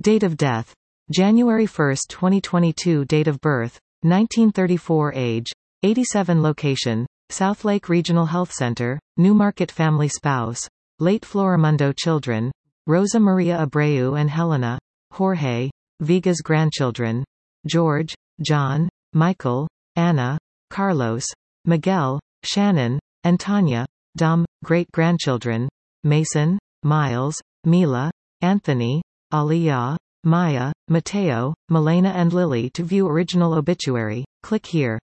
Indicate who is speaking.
Speaker 1: Date of death: January 1, 2022. Date of birth: 1934. Age: 87. Location: Southlake Regional Health Center, Newmarket. Family: spouse, late Florimundo. Children: Rosa Maria Abreu and Helena. Jorge Vigas. Grandchildren: George, John, Michael, Anna, Carlos, Miguel, Shannon, and Tanya. Dom. Great-grandchildren: Mason, Miles, Mila, Anthony, Aliyah, Maya, Mateo, Milena and Lily. To view original obituary, click here.